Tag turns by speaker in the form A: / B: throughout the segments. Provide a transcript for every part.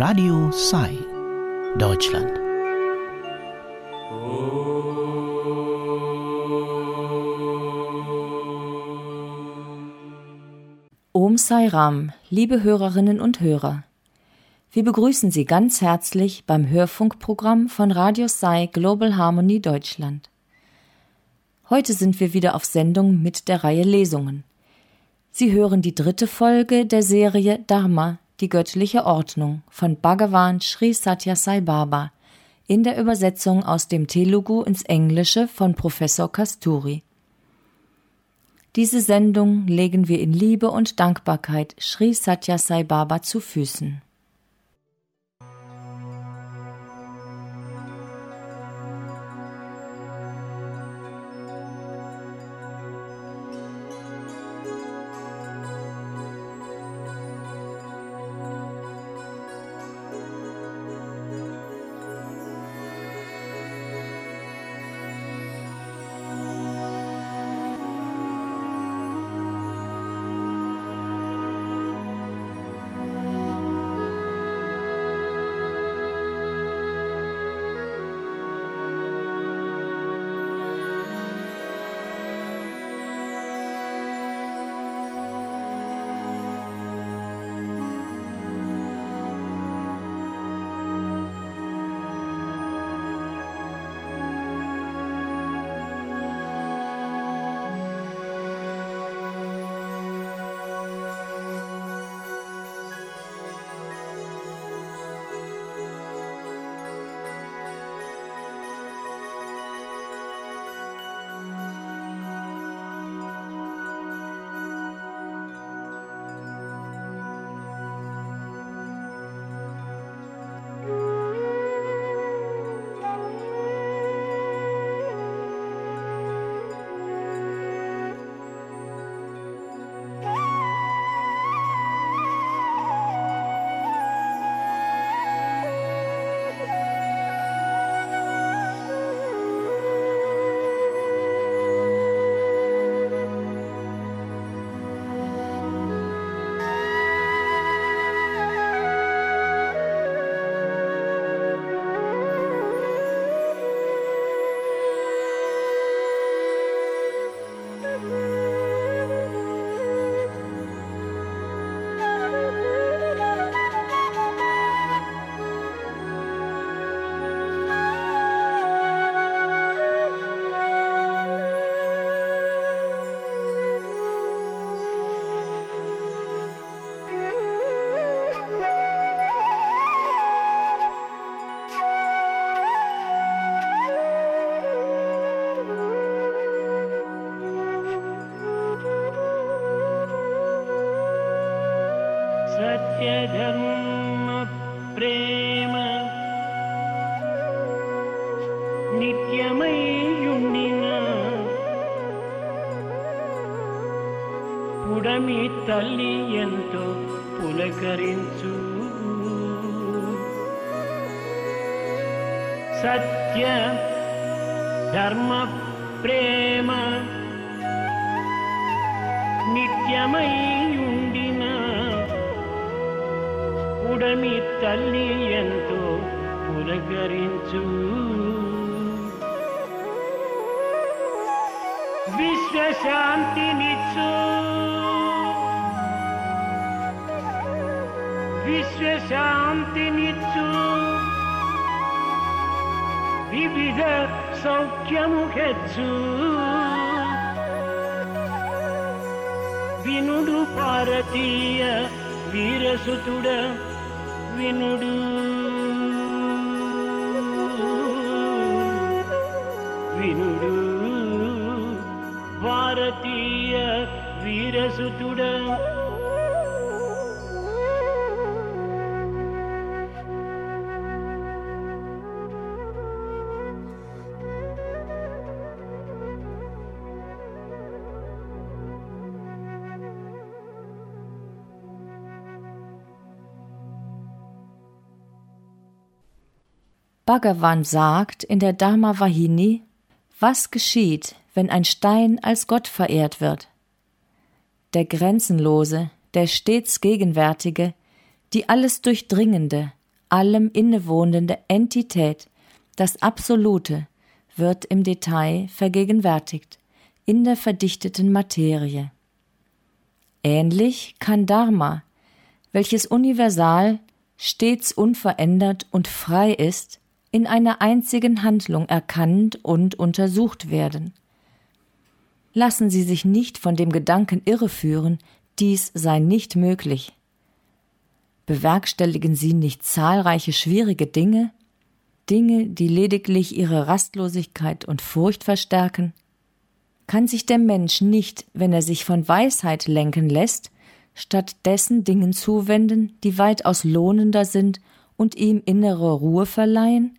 A: Radio Sai, Deutschland.
B: Om Sai Ram, liebe Hörerinnen und Hörer. Wir begrüßen Sie ganz herzlich beim Hörfunkprogramm von Radio Sai Global Harmony Deutschland. Heute sind wir wieder auf Sendung mit der Reihe Lesungen. Sie hören die 3. Folge der Serie Dharma, die göttliche Ordnung von Bhagavan Sri Sathya Sai Baba in der Übersetzung aus dem Telugu ins Englische von Professor Kasturi. Diese Sendung legen wir in Liebe und Dankbarkeit Sri Sathya Sai Baba zu Füßen.
C: సత్యధర్మ ప్రేమ నిత్యమయ్యుండిన పుడమి తల్లి ఎంతో పులకరించు సత్య ధర్మ ప్రేమ నిత్యమయ్యుండిన పుడమి తల్లి ఎంతో పులకరించు విశ్వశాంతినిచ్చు విశ్వశాంతినిచ్చు వివిధ సౌఖ్యము హెచ్చు వినుడు భారతీయ వీరసుతుడ వినుడు వినుడు భారతీయ వీరసుతుడ
B: Bhagavan sagt in der Dharma-Vahini, was geschieht, wenn ein Stein als Gott verehrt wird? Der Grenzenlose, der stets Gegenwärtige, die alles Durchdringende, allem innewohnende Entität, das Absolute, wird im Detail vergegenwärtigt, in der verdichteten Materie. Ähnlich kann Dharma, welches universal, stets unverändert und frei ist, in einer einzigen Handlung erkannt und untersucht werden. Lassen Sie sich nicht von dem Gedanken irreführen, dies sei nicht möglich. Bewerkstelligen Sie nicht zahlreiche schwierige Dinge, die lediglich Ihre Rastlosigkeit und Furcht verstärken? Kann sich der Mensch nicht, wenn er sich von Weisheit lenken lässt, stattdessen Dingen zuwenden, die weitaus lohnender sind und ihm innere Ruhe verleihen?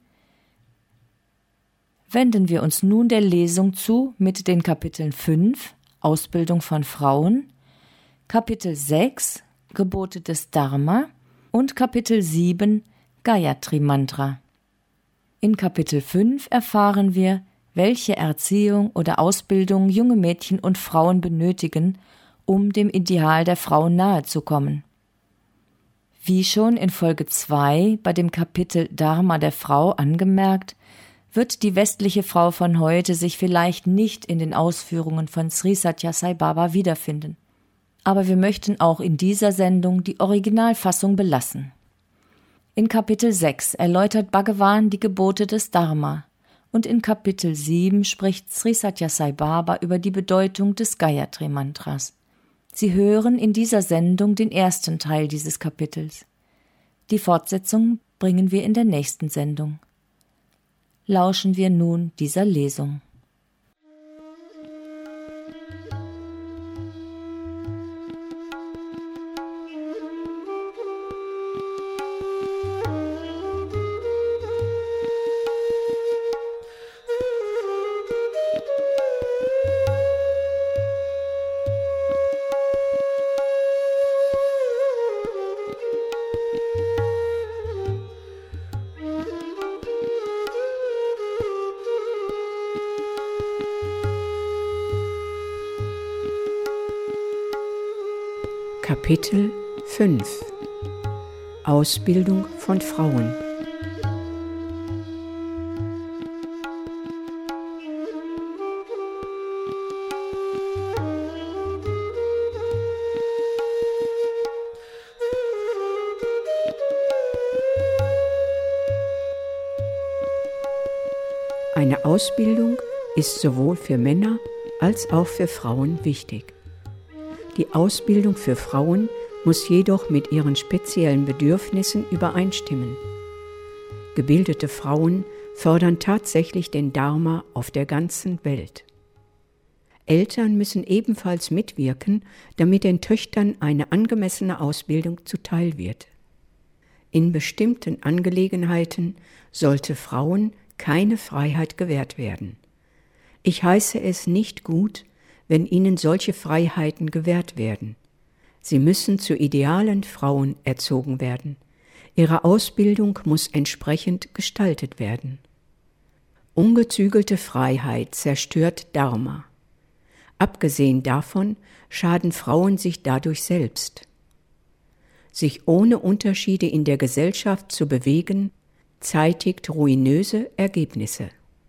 B: Wenden wir uns nun der Lesung zu mit den Kapiteln 5, Ausbildung von Frauen, Kapitel 6, Gebote des Dharma und Kapitel 7, Gayatri Mantra. In Kapitel 5 erfahren wir, welche Erziehung oder Ausbildung junge Mädchen und Frauen benötigen, um dem Ideal der Frau nahezukommen. Wie schon in Folge 2 bei dem Kapitel Dharma der Frau angemerkt, wird die westliche Frau von heute sich vielleicht nicht in den Ausführungen von Sri Sathya Sai Baba wiederfinden. Aber wir möchten auch in dieser Sendung die Originalfassung belassen. In Kapitel 6 erläutert Bhagavan die Gebote des Dharma und in Kapitel 7 spricht Sri Sathya Sai Baba über die Bedeutung des Gayatri Mantras. Sie hören in dieser Sendung den ersten Teil dieses Kapitels. Die Fortsetzung bringen wir in der nächsten Sendung. Lauschen wir nun dieser Lesung.
D: Kapitel 5 Ausbildung von Frauen. Eine Ausbildung ist sowohl für Männer als auch für Frauen wichtig. Die Ausbildung für Frauen muss jedoch mit ihren speziellen Bedürfnissen übereinstimmen. Gebildete Frauen fördern tatsächlich den Dharma auf der ganzen Welt. Eltern müssen ebenfalls mitwirken, damit den Töchtern eine angemessene Ausbildung zuteil wird. In bestimmten Angelegenheiten sollte Frauen keine Freiheit gewährt werden. Ich heiße es nicht gut, wenn ihnen solche Freiheiten gewährt werden. Sie müssen zu idealen Frauen erzogen werden. Ihre Ausbildung muss entsprechend gestaltet werden. Ungezügelte Freiheit zerstört Dharma. Abgesehen davon schaden Frauen sich dadurch selbst. Sich ohne Unterschiede in der Gesellschaft zu bewegen, zeitigt ruinöse Ergebnisse.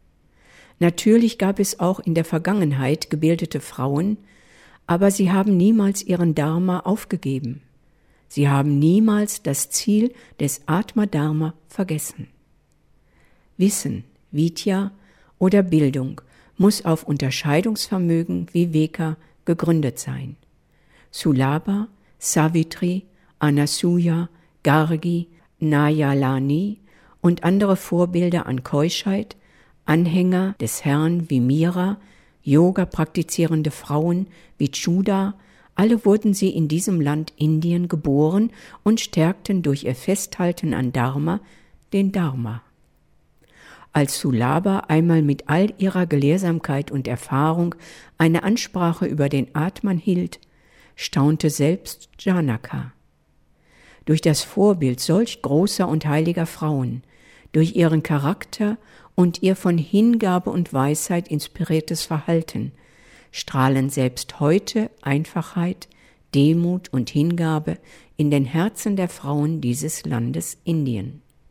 D: Natürlich gab es auch in der Vergangenheit gebildete Frauen, aber sie haben niemals ihren Dharma aufgegeben. Sie haben niemals das Ziel des Atma-Dharma vergessen. Wissen, Vidya oder Bildung muss auf Unterscheidungsvermögen Viveka gegründet sein. Sulaba, Savitri, Anasuya, Gargi, Nayalani und andere Vorbilder an Keuschheit, Anhänger des Herrn wie Mira, Yoga praktizierende Frauen wie Chuda, alle wurden sie in diesem Land Indien geboren und stärkten durch ihr Festhalten an Dharma den Dharma. Als Sulaba einmal mit all ihrer Gelehrsamkeit und Erfahrung eine Ansprache über den Atman hielt, staunte selbst Janaka. Durch das Vorbild solch großer und heiliger Frauen, durch ihren Charakter und ihr von Hingabe und Weisheit inspiriertes Verhalten strahlen selbst heute Einfachheit, Demut und Hingabe in den Herzen der Frauen dieses Landes Indien.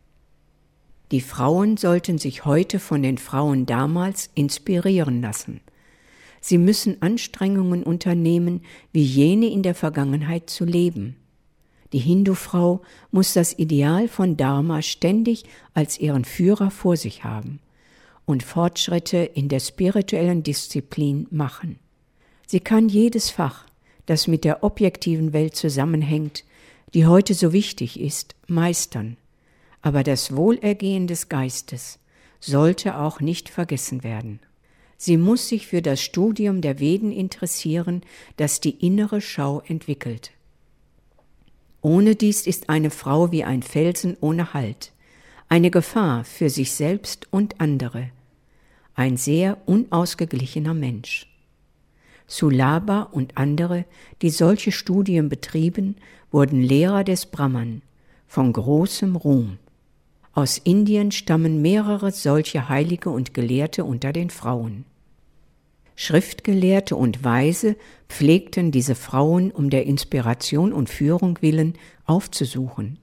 D: Die Frauen sollten sich heute von den Frauen damals inspirieren lassen. Sie müssen Anstrengungen unternehmen, wie jene in der Vergangenheit zu leben. Die Hindu-Frau muss das Ideal von Dharma ständig als ihren Führer vor sich haben und Fortschritte in der spirituellen Disziplin machen. Sie kann jedes Fach, das mit der objektiven Welt zusammenhängt, die heute so wichtig ist, meistern. Aber das Wohlergehen des Geistes sollte auch nicht vergessen werden. Sie muss sich für das Studium der Veden interessieren, das die innere Schau entwickelt. Ohne dies ist eine Frau wie ein Felsen ohne Halt, eine Gefahr für sich selbst und andere, ein sehr unausgeglichener Mensch. Sulaba und andere, die solche Studien betrieben, wurden Lehrer des Brahman, von großem Ruhm. Aus Indien stammen mehrere solche Heilige und Gelehrte unter den Frauen. Schriftgelehrte und Weise pflegten diese Frauen um der Inspiration und Führung willen aufzusuchen.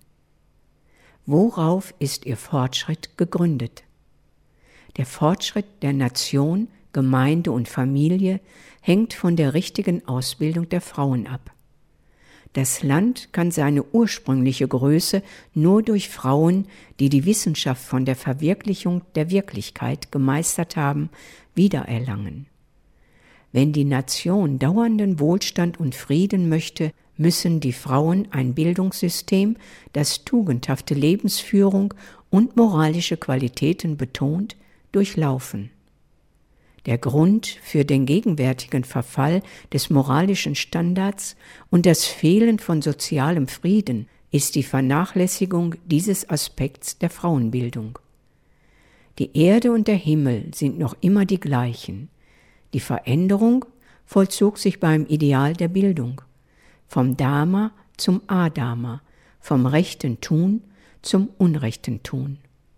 D: Worauf ist ihr Fortschritt gegründet? Der Fortschritt der Nation, Gemeinde und Familie hängt von der richtigen Ausbildung der Frauen ab. Das Land kann seine ursprüngliche Größe nur durch Frauen, die die Wissenschaft von der Verwirklichung der Wirklichkeit gemeistert haben, wiedererlangen. Wenn die Nation dauernden Wohlstand und Frieden möchte, müssen die Frauen ein Bildungssystem, das tugendhafte Lebensführung und moralische Qualitäten betont, durchlaufen. Der Grund für den gegenwärtigen Verfall des moralischen Standards und das Fehlen von sozialem Frieden ist die Vernachlässigung dieses Aspekts der Frauenbildung. Die Erde und der Himmel sind noch immer die gleichen. Die Veränderung vollzog sich beim Ideal der Bildung, vom Dharma zum Adharma, vom rechten Tun zum unrechten Tun.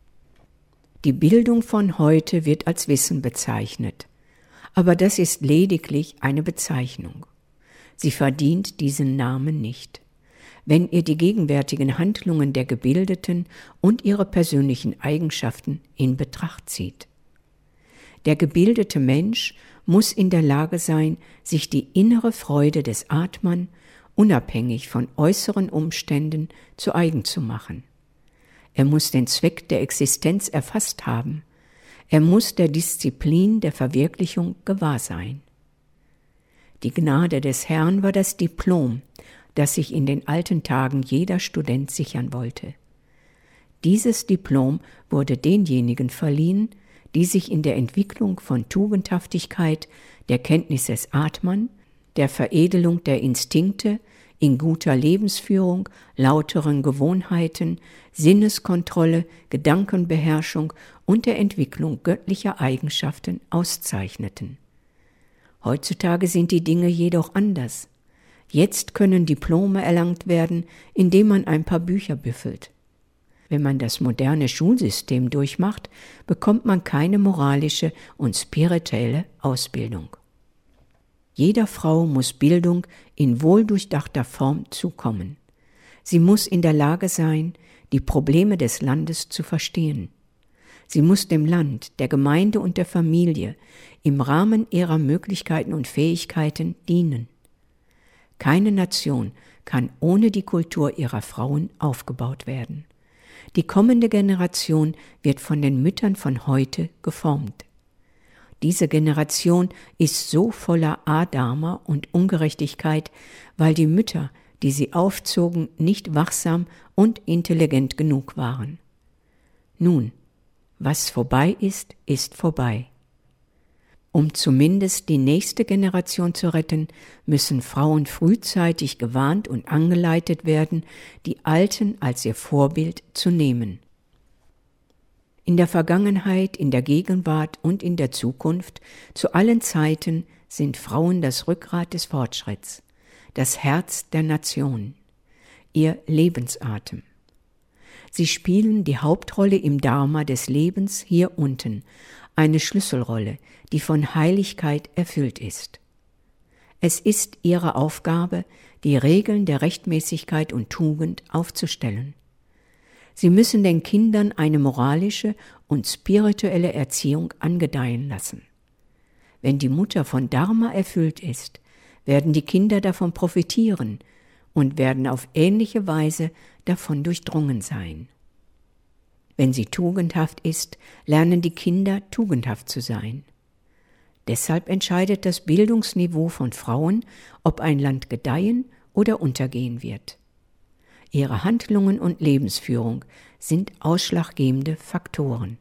D: Die Bildung von heute wird als Wissen bezeichnet, aber das ist lediglich eine Bezeichnung. Sie verdient diesen Namen nicht. Wenn ihr die gegenwärtigen Handlungen der Gebildeten und ihre persönlichen Eigenschaften in Betracht zieht. Der gebildete Mensch muss in der Lage sein, sich die innere Freude des Atman unabhängig von äußeren Umständen zu eigen zu machen. Er muss den Zweck der Existenz erfasst haben. Er muss der Disziplin der Verwirklichung gewahr sein. Die Gnade des Herrn war das Diplom, das sich in den alten Tagen jeder Student sichern wollte. Dieses Diplom wurde denjenigen verliehen, die sich in der Entwicklung von Tugendhaftigkeit, der Kenntnis des Atman, der Veredelung der Instinkte, in guter Lebensführung, lauteren Gewohnheiten, Sinneskontrolle, Gedankenbeherrschung und der Entwicklung göttlicher Eigenschaften auszeichneten. Heutzutage sind die Dinge jedoch anders. Jetzt können Diplome erlangt werden, indem man ein paar Bücher büffelt. Wenn man das moderne Schulsystem durchmacht, bekommt man keine moralische und spirituelle Ausbildung. Jeder Frau muss Bildung in wohldurchdachter Form zukommen. Sie muss in der Lage sein, die Probleme des Landes zu verstehen. Sie muss dem Land, der Gemeinde und der Familie im Rahmen ihrer Möglichkeiten und Fähigkeiten dienen. Keine Nation kann ohne die Kultur ihrer Frauen aufgebaut werden. Die kommende Generation wird von den Müttern von heute geformt. Diese Generation ist so voller Adharma und Ungerechtigkeit, weil die Mütter, die sie aufzogen, nicht wachsam und intelligent genug waren. Nun, was vorbei ist, ist vorbei. Um zumindest die nächste Generation zu retten, müssen Frauen frühzeitig gewarnt und angeleitet werden, die Alten als ihr Vorbild zu nehmen. In der Vergangenheit, in der Gegenwart und in der Zukunft, zu allen Zeiten sind Frauen das Rückgrat des Fortschritts, das Herz der Nation, ihr Lebensatem. Sie spielen die Hauptrolle im Dharma des Lebens hier unten, eine Schlüsselrolle, die von Heiligkeit erfüllt ist. Es ist ihre Aufgabe, die Regeln der Rechtmäßigkeit und Tugend aufzustellen. Sie müssen den Kindern eine moralische und spirituelle Erziehung angedeihen lassen. Wenn die Mutter von Dharma erfüllt ist, werden die Kinder davon profitieren und werden auf ähnliche Weise davon durchdrungen sein. Wenn sie tugendhaft ist, lernen die Kinder tugendhaft zu sein. Deshalb entscheidet das Bildungsniveau von Frauen, ob ein Land gedeihen oder untergehen wird. Ihre Handlungen und Lebensführung sind ausschlaggebende Faktoren.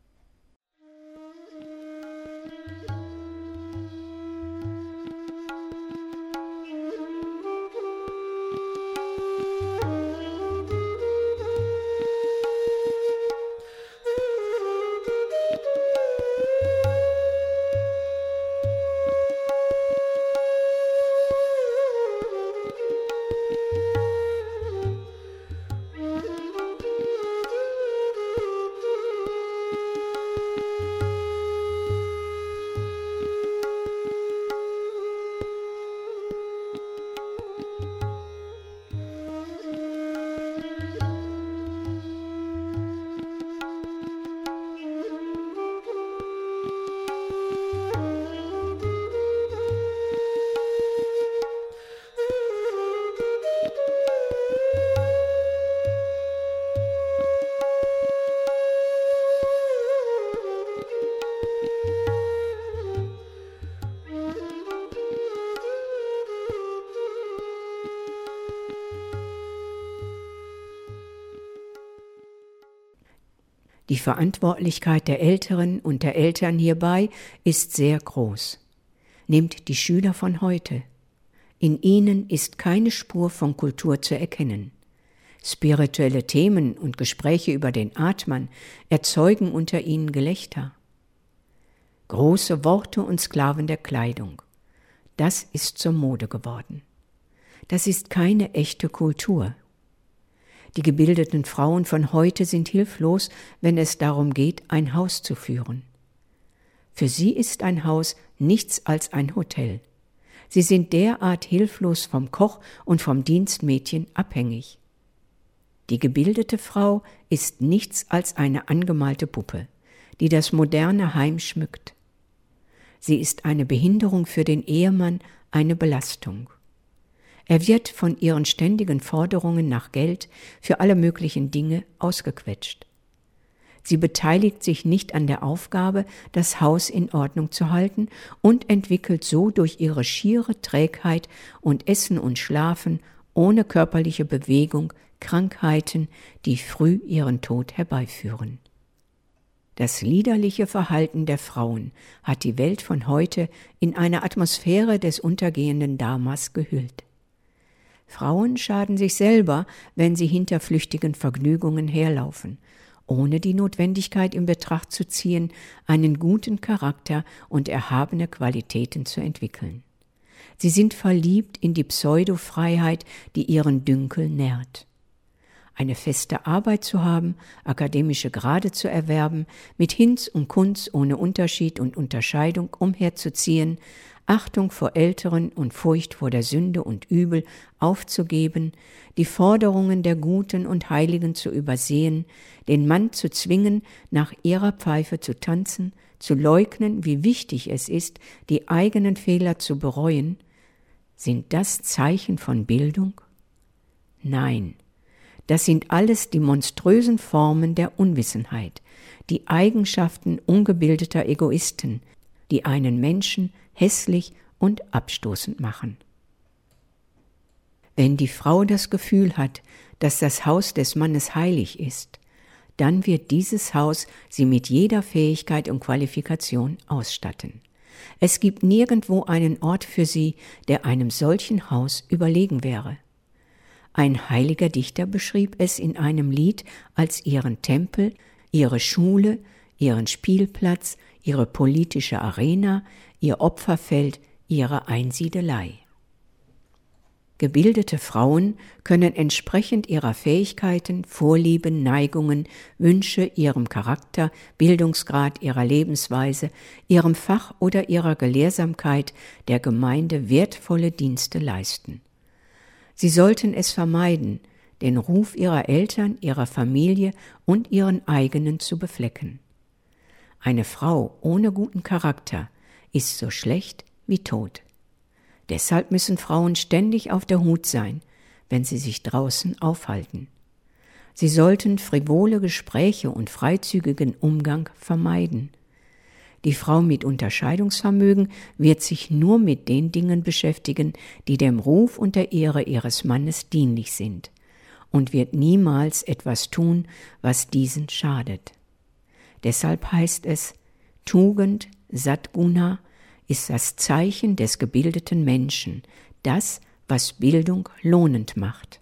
D: Die Verantwortlichkeit der Älteren und der Eltern hierbei ist sehr groß. Nehmt die Schüler von heute. In ihnen ist keine Spur von Kultur zu erkennen. Spirituelle Themen und Gespräche über den Atman erzeugen unter ihnen Gelächter. Große Worte und Sklaven der Kleidung. Das ist zur Mode geworden. Das ist keine echte Kultur. Die gebildeten Frauen von heute sind hilflos, wenn es darum geht, ein Haus zu führen. Für sie ist ein Haus nichts als ein Hotel. Sie sind derart hilflos vom Koch und vom Dienstmädchen abhängig. Die gebildete Frau ist nichts als eine angemalte Puppe, die das moderne Heim schmückt. Sie ist eine Behinderung für den Ehemann, eine Belastung. Er wird von ihren ständigen Forderungen nach Geld für alle möglichen Dinge ausgequetscht. Sie beteiligt sich nicht an der Aufgabe, das Haus in Ordnung zu halten und entwickelt so durch ihre schiere Trägheit und Essen und Schlafen ohne körperliche Bewegung Krankheiten, die früh ihren Tod herbeiführen. Das liederliche Verhalten der Frauen hat die Welt von heute in eine Atmosphäre des untergehenden Dharmas gehüllt. Frauen schaden sich selber, wenn sie hinter flüchtigen Vergnügungen herlaufen, ohne die Notwendigkeit in Betracht zu ziehen, einen guten Charakter und erhabene Qualitäten zu entwickeln. Sie sind verliebt in die Pseudofreiheit, die ihren Dünkel nährt. Eine feste Arbeit zu haben, akademische Grade zu erwerben, mit Hinz und Kunz ohne Unterschied und Unterscheidung umherzuziehen, Achtung vor Älteren und Furcht vor der Sünde und Übel aufzugeben, die Forderungen der Guten und Heiligen zu übersehen, den Mann zu zwingen, nach ihrer Pfeife zu tanzen, zu leugnen, wie wichtig es ist, die eigenen Fehler zu bereuen, sind das Zeichen von Bildung? Nein, das sind alles die monströsen Formen der Unwissenheit, die Eigenschaften ungebildeter Egoisten, die einen Menschen hässlich und abstoßend machen. Wenn die Frau das Gefühl hat, dass das Haus des Mannes heilig ist, dann wird dieses Haus sie mit jeder Fähigkeit und Qualifikation ausstatten. Es gibt nirgendwo einen Ort für sie, der einem solchen Haus überlegen wäre. Ein heiliger Dichter beschrieb es in einem Lied als ihren Tempel, ihre Schule, ihren Spielplatz, ihre politische Arena, ihr Opferfeld, ihre Einsiedelei. Gebildete Frauen können entsprechend ihrer Fähigkeiten, Vorlieben, Neigungen, Wünsche, ihrem Charakter, Bildungsgrad, ihrer Lebensweise, ihrem Fach oder ihrer Gelehrsamkeit der Gemeinde wertvolle Dienste leisten. Sie sollten es vermeiden, den Ruf ihrer Eltern, ihrer Familie und ihren eigenen zu beflecken. Eine Frau ohne guten Charakter ist so schlecht wie tot. Deshalb müssen Frauen ständig auf der Hut sein, wenn sie sich draußen aufhalten. Sie sollten frivole Gespräche und freizügigen Umgang vermeiden. Die Frau mit Unterscheidungsvermögen wird sich nur mit den Dingen beschäftigen, die dem Ruf und der Ehre ihres Mannes dienlich sind, und wird niemals etwas tun, was diesen schadet. Deshalb heißt es, Tugend, Satguna, ist das Zeichen des gebildeten Menschen, das, was Bildung lohnend macht.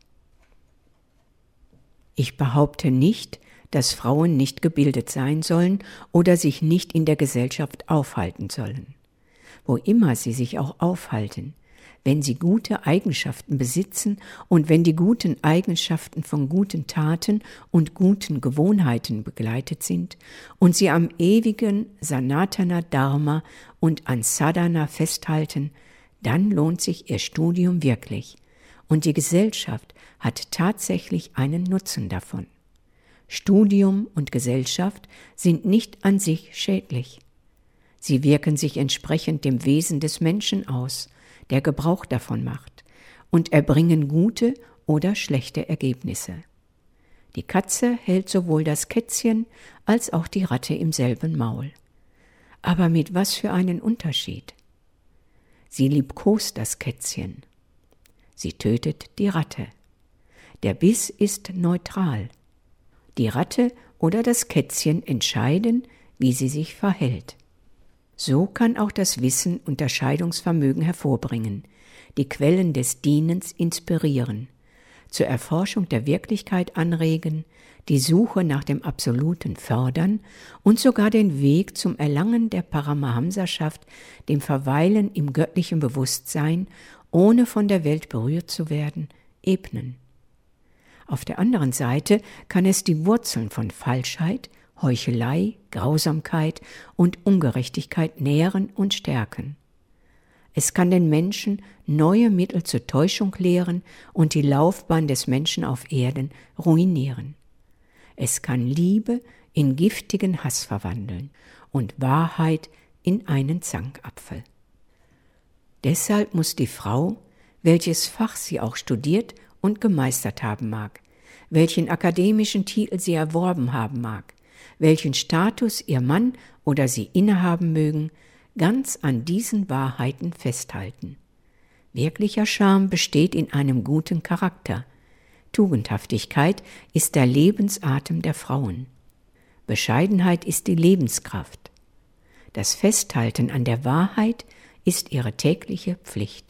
D: Ich behaupte nicht, dass Frauen nicht gebildet sein sollen oder sich nicht in der Gesellschaft aufhalten sollen. Wo immer sie sich auch aufhalten, wenn sie gute Eigenschaften besitzen und wenn die guten Eigenschaften von guten Taten und guten Gewohnheiten begleitet sind und sie am ewigen Sanatana Dharma und an Sadhana festhalten, dann lohnt sich ihr Studium wirklich und die Gesellschaft hat tatsächlich einen Nutzen davon. Studium und Gesellschaft sind nicht an sich schädlich. Sie wirken sich entsprechend dem Wesen des Menschen aus, der Gebrauch davon macht, und erbringen gute oder schlechte Ergebnisse. Die Katze hält sowohl das Kätzchen als auch die Ratte im selben Maul. Aber mit was für einen Unterschied? Sie liebkost das Kätzchen. Sie tötet die Ratte. Der Biss ist neutral. Die Ratte oder das Kätzchen entscheiden, wie sie sich verhält. So kann auch das Wissen Unterscheidungsvermögen hervorbringen, die Quellen des Dienens inspirieren, zur Erforschung der Wirklichkeit anregen, die Suche nach dem Absoluten fördern und sogar den Weg zum Erlangen der Paramahamsaschaft, dem Verweilen im göttlichen Bewusstsein, ohne von der Welt berührt zu werden, ebnen. Auf der anderen Seite kann es die Wurzeln von Falschheit, Heuchelei, Grausamkeit und Ungerechtigkeit nähren und stärken. Es kann den Menschen neue Mittel zur Täuschung lehren und die Laufbahn des Menschen auf Erden ruinieren. Es kann Liebe in giftigen Hass verwandeln und Wahrheit in einen Zankapfel. Deshalb muss die Frau, welches Fach sie auch studiert und gemeistert haben mag, welchen akademischen Titel sie erworben haben mag, welchen Status ihr Mann oder sie innehaben mögen, ganz an diesen Wahrheiten festhalten. Wirklicher Charme besteht in einem guten Charakter. Tugendhaftigkeit ist der Lebensatem der Frauen. Bescheidenheit ist die Lebenskraft. Das Festhalten an der Wahrheit ist ihre tägliche Pflicht.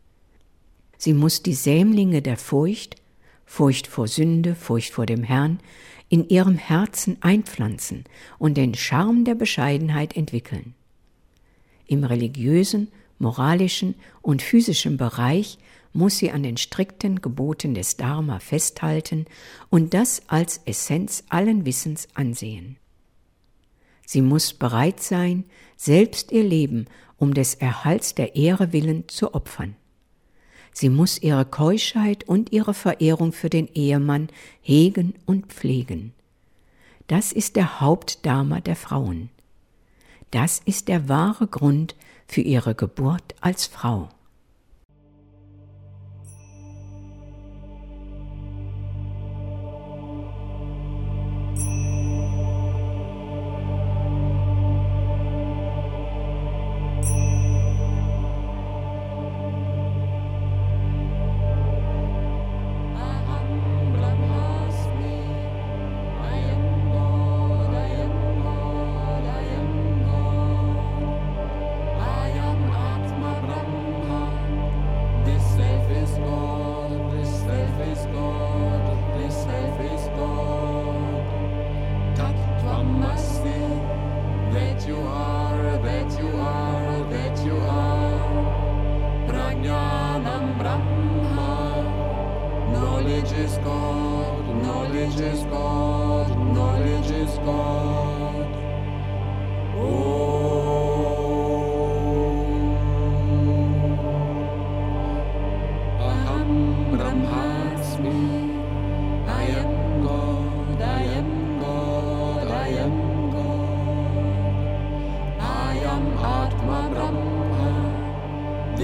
D: Sie muss die Sämlinge der Furcht, Furcht vor Sünde, Furcht vor dem Herrn, in ihrem Herzen einpflanzen und den Charme der Bescheidenheit entwickeln. Im religiösen, moralischen und physischen Bereich muss sie an den strikten Geboten des Dharma festhalten und das als Essenz allen Wissens ansehen. Sie muss bereit sein, selbst ihr Leben um des Erhalts der Ehre willen zu opfern. Sie muss ihre Keuschheit und ihre Verehrung für den Ehemann hegen und pflegen. Das ist der Hauptdharma der Frauen. Das ist der wahre Grund für ihre Geburt als Frau.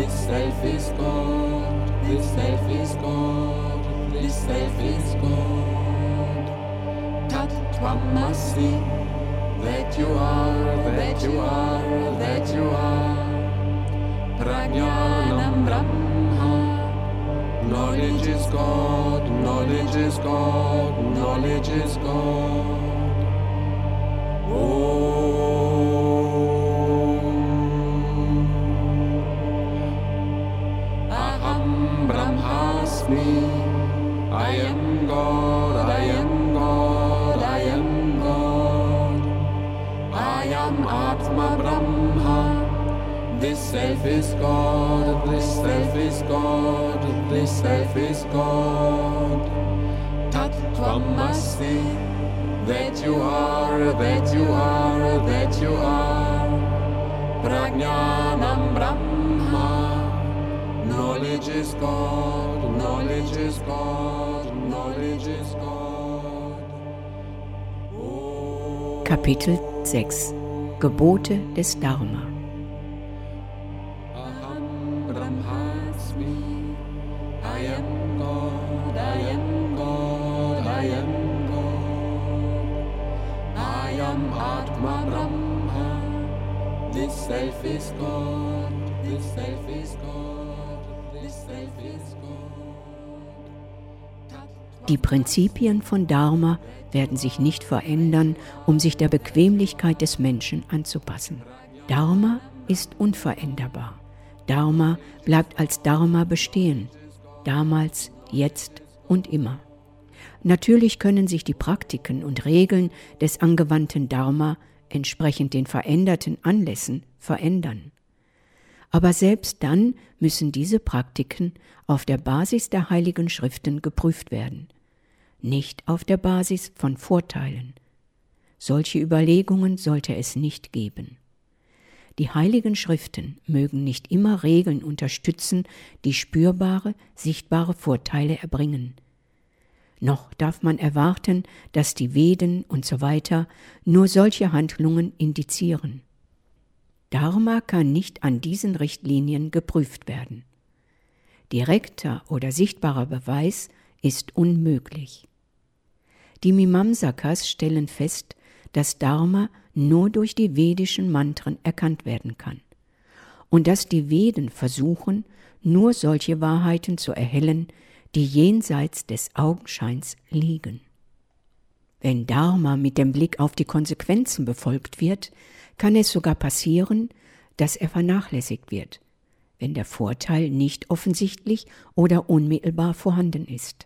E: This self is God, this self is God, this self is God. Tattvamasi, that you are, that you are, that you are. Prajnanam Brahma. Knowledge is God, knowledge is God, knowledge is God. Aham Brahmasmi, I am God, I am God, I am God. I am Atma Brahma. This self is God, this self is God, this self is God. Tattvamasi, that you are, that you are, that you are. Prajnanam Brahma. Knowledge is God, knowledge is God, knowledge is God.
D: Kapitel 6 Gebote des Dharma.
E: I am God, I am God, I am God. I am Atma Brahma. This self is God, this self is God, this self is God.
D: Die Prinzipien von Dharma werden sich nicht verändern, um sich der Bequemlichkeit des Menschen anzupassen. Dharma ist unveränderbar. Dharma bleibt als Dharma bestehen. Damals, jetzt und immer. Natürlich können sich die Praktiken und Regeln des angewandten Dharma entsprechend den veränderten Anlässen verändern. Aber selbst dann müssen diese Praktiken auf der Basis der Heiligen Schriften geprüft werden, nicht auf der Basis von Vorteilen. Solche Überlegungen sollte es nicht geben. Die Heiligen Schriften mögen nicht immer Regeln unterstützen, die spürbare, sichtbare Vorteile erbringen. Noch darf man erwarten, dass die Veden usw. Nur solche Handlungen indizieren. Dharma kann nicht an diesen Richtlinien geprüft werden. Direkter oder sichtbarer Beweis ist unmöglich. Die Mimamsakas stellen fest, dass Dharma nur durch die vedischen Mantren erkannt werden kann und dass die Veden versuchen, nur solche Wahrheiten zu erhellen, die jenseits des Augenscheins liegen. Wenn Dharma mit dem Blick auf die Konsequenzen befolgt wird, kann es sogar passieren, dass er vernachlässigt wird, wenn der Vorteil nicht offensichtlich oder unmittelbar vorhanden ist.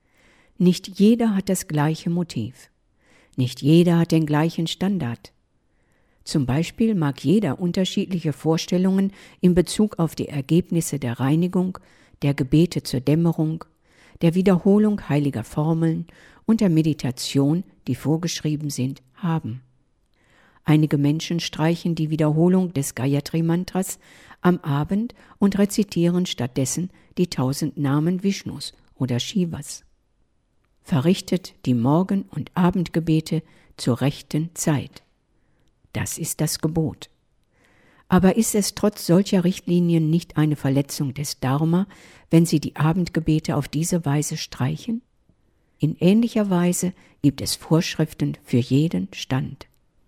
D: Nicht jeder hat das gleiche Motiv. Nicht jeder hat den gleichen Standard. Zum Beispiel mag jeder unterschiedliche Vorstellungen in Bezug auf die Ergebnisse der Reinigung, der Gebete zur Dämmerung, der Wiederholung heiliger Formeln und der Meditation, die vorgeschrieben sind, haben. Einige Menschen streichen die Wiederholung des Gayatri-Mantras am Abend und rezitieren stattdessen die 1000 Namen Vishnus oder Shivas. Verrichtet die Morgen- und Abendgebete zur rechten Zeit. Das ist das Gebot. Aber ist es trotz solcher Richtlinien nicht eine Verletzung des Dharma, wenn sie die Abendgebete auf diese Weise streichen? In ähnlicher Weise gibt es Vorschriften für jeden Stand.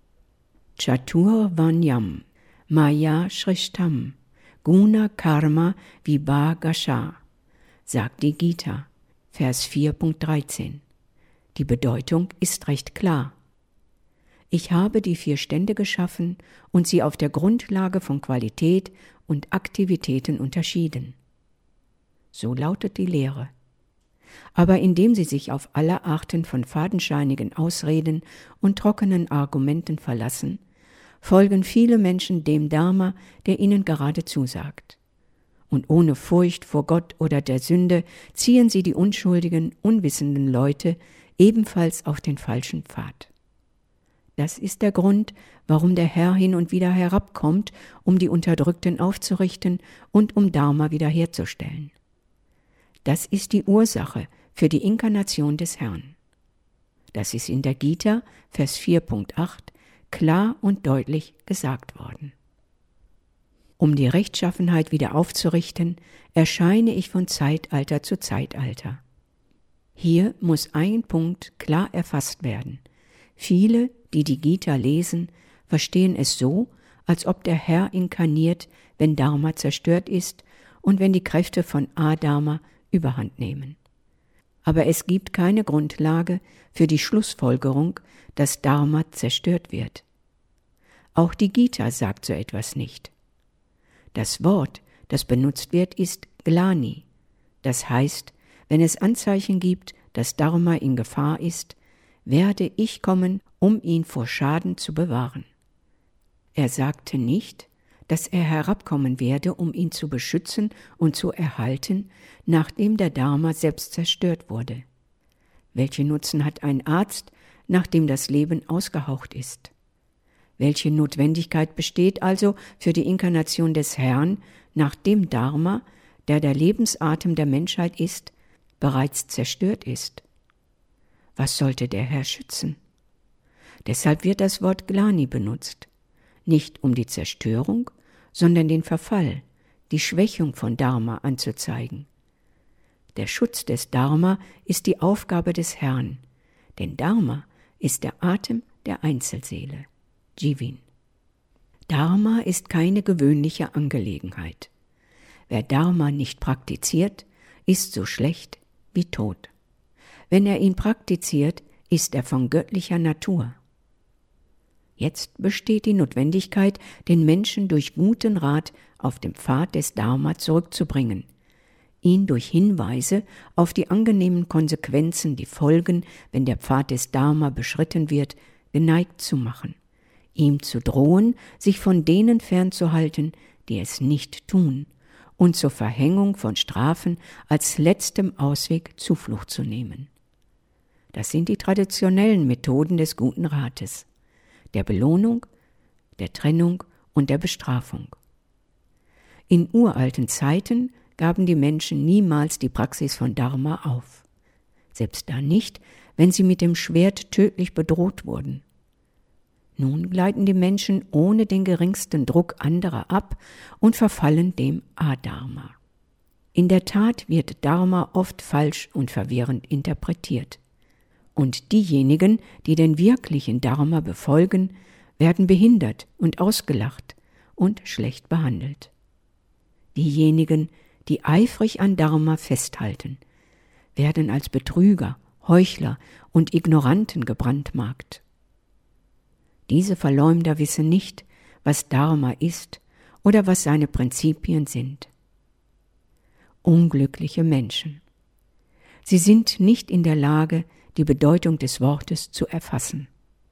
D: Chaturvanyam, Maya Shrishtam, Guna Karma Vibhagasha, sagt die Gita, Vers 4.13. Die Bedeutung ist recht klar. Ich habe die 4 Stände geschaffen und sie auf der Grundlage von Qualität und Aktivitäten unterschieden. So lautet die Lehre. Aber indem sie sich auf alle Arten von fadenscheinigen Ausreden und trockenen Argumenten verlassen, folgen viele Menschen dem Dharma, der ihnen gerade zusagt. Und ohne Furcht vor Gott oder der Sünde ziehen sie die unschuldigen, unwissenden Leute ebenfalls auf den falschen Pfad. Das ist der Grund, warum der Herr hin und wieder herabkommt, um die Unterdrückten aufzurichten und um Dharma wiederherzustellen. Das ist die Ursache für die Inkarnation des Herrn. Das ist in der Gita, Vers 4.8, klar und deutlich gesagt worden. Um die Rechtschaffenheit wieder aufzurichten, erscheine ich von Zeitalter zu Zeitalter. Hier muss ein Punkt klar erfasst werden. Viele, die die Gita lesen, verstehen es so, als ob der Herr inkarniert, wenn Dharma zerstört ist und wenn die Kräfte von Adharma überhand nehmen. Aber es gibt keine Grundlage für die Schlussfolgerung, dass Dharma zerstört wird. Auch die Gita sagt so etwas nicht. Das Wort, das benutzt wird, ist Glani. Das heißt, wenn es Anzeichen gibt, dass Dharma in Gefahr ist, werde ich kommen, um ihn vor Schaden zu bewahren. Er sagte nicht, dass er herabkommen werde, um ihn zu beschützen und zu erhalten, nachdem der Dharma selbst zerstört wurde. Welchen Nutzen hat ein Arzt, nachdem das Leben ausgehaucht ist? Welche Notwendigkeit besteht also für die Inkarnation des Herrn, nachdem Dharma, der Lebensatem der Menschheit ist, bereits zerstört ist? Was sollte der Herr schützen? Deshalb wird das Wort Glani benutzt, nicht um die Zerstörung, sondern den Verfall, die Schwächung von Dharma anzuzeigen. Der Schutz des Dharma ist die Aufgabe des Herrn, denn Dharma ist der Atem der Einzelseele, Jivin. Dharma ist keine gewöhnliche Angelegenheit. Wer Dharma nicht praktiziert, ist so schlecht wie tot. Wenn er ihn praktiziert, ist er von göttlicher Natur. Jetzt besteht die Notwendigkeit, den Menschen durch guten Rat auf den Pfad des Dharma zurückzubringen, ihn durch Hinweise auf die angenehmen Konsequenzen, die folgen, wenn der Pfad des Dharma beschritten wird, geneigt zu machen, ihm zu drohen, sich von denen fernzuhalten, die es nicht tun, und zur Verhängung von Strafen als letztem Ausweg Zuflucht zu nehmen. Das sind die traditionellen Methoden des guten Rates, der Belohnung, der Trennung und der Bestrafung. In uralten Zeiten gaben die Menschen niemals die Praxis von Dharma auf, selbst dann nicht, wenn sie mit dem Schwert tödlich bedroht wurden. Nun gleiten die Menschen ohne den geringsten Druck anderer ab und verfallen dem Adharma. In der Tat wird Dharma oft falsch und verwirrend interpretiert. Und diejenigen, die den wirklichen Dharma befolgen, werden behindert und ausgelacht und schlecht behandelt. Diejenigen, die eifrig an Dharma festhalten, werden als Betrüger, Heuchler und Ignoranten gebrandmarkt. Diese Verleumder wissen nicht, was Dharma ist oder was seine Prinzipien sind. Unglückliche Menschen. Sie sind nicht in der Lage, die Bedeutung des Wortes zu erfassen.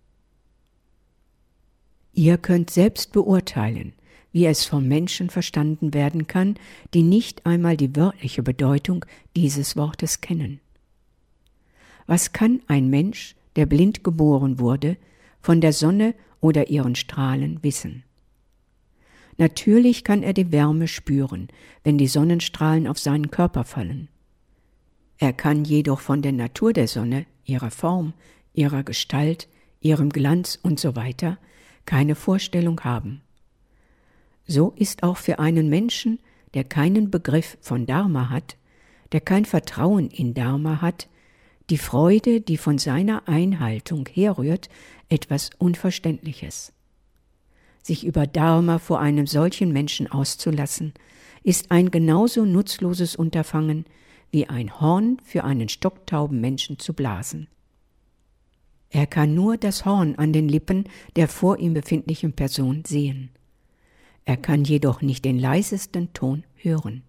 D: Ihr könnt selbst beurteilen, wie es vom Menschen verstanden werden kann, die nicht einmal die wörtliche Bedeutung dieses Wortes kennen. Was kann ein Mensch, der blind geboren wurde, von der Sonne oder ihren Strahlen wissen? Natürlich kann er die Wärme spüren, wenn die Sonnenstrahlen auf seinen Körper fallen. Er kann jedoch von der Natur der Sonne, ihrer Form, ihrer Gestalt, ihrem Glanz usw. keine Vorstellung haben. So ist auch für einen Menschen, der keinen Begriff von Dharma hat, der kein Vertrauen in Dharma hat, die Freude, die von seiner Einhaltung herrührt, etwas Unverständliches. Sich über Dharma vor einem solchen Menschen auszulassen, ist ein genauso nutzloses Unterfangen, wie ein Horn für einen stocktauben Menschen zu blasen. Er kann nur das Horn an den Lippen der vor ihm befindlichen Person sehen. Er kann jedoch nicht den leisesten Ton hören.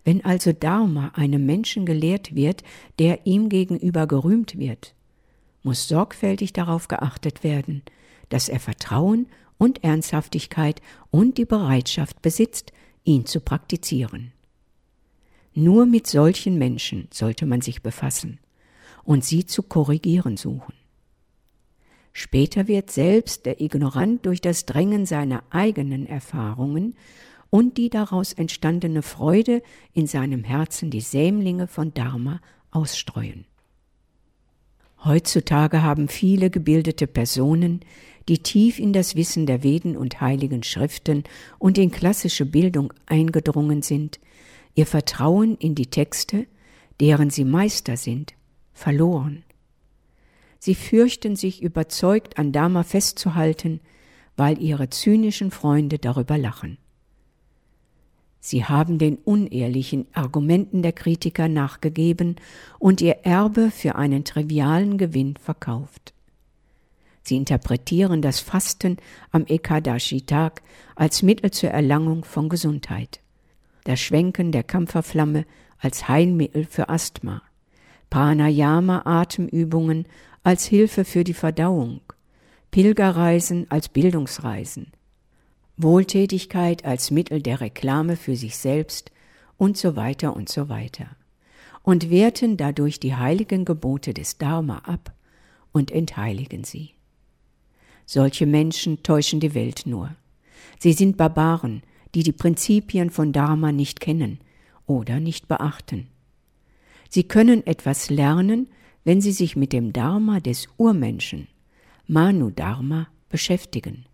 D: Wenn also Dharma einem Menschen gelehrt wird, der ihm gegenüber gerühmt wird, muss sorgfältig darauf geachtet werden, dass er Vertrauen und Ernsthaftigkeit und die Bereitschaft besitzt, ihn zu praktizieren. Nur mit solchen Menschen sollte man sich befassen und sie zu korrigieren suchen. Später wird selbst der Ignorant durch das Drängen seiner eigenen Erfahrungen und die daraus entstandene Freude in seinem Herzen die Sämlinge von Dharma ausstreuen. Heutzutage haben viele gebildete Personen, die tief in das Wissen der Veden und heiligen Schriften und in klassische Bildung eingedrungen sind, ihr Vertrauen in die Texte, deren sie Meister sind, verloren. Sie fürchten sich überzeugt an Dharma festzuhalten, weil ihre zynischen Freunde darüber lachen. Sie haben den unehrlichen Argumenten der Kritiker nachgegeben und ihr Erbe für einen trivialen Gewinn verkauft. Sie interpretieren das Fasten am Ekadashi-Tag als Mittel zur Erlangung von Gesundheit, das Schwenken der Kampferflamme als Heilmittel für Asthma, Pranayama-Atemübungen als Hilfe für die Verdauung, Pilgerreisen als Bildungsreisen, Wohltätigkeit als Mittel der Reklame für sich selbst und so weiter und werten dadurch die heiligen Gebote des Dharma ab und entheiligen sie. Solche Menschen täuschen die Welt nur. Sie sind Barbaren, die die Prinzipien von Dharma nicht kennen oder nicht beachten. Sie können etwas lernen, wenn sie sich mit dem Dharma des Urmenschen, Manu Dharma, beschäftigen.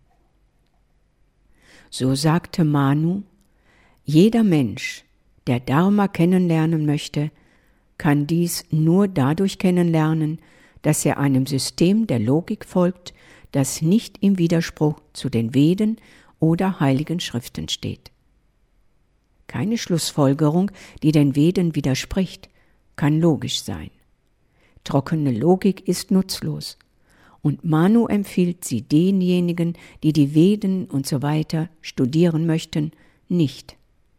D: So sagte Manu, jeder Mensch, der Dharma kennenlernen möchte, kann dies nur dadurch kennenlernen, dass er einem System der Logik folgt, das nicht im Widerspruch zu den Veden oder heiligen Schriften steht. Keine Schlussfolgerung, die den Veden widerspricht, kann logisch sein. Trockene Logik ist nutzlos. Und Manu empfiehlt sie denjenigen, die die Veden und so weiter studieren möchten, nicht.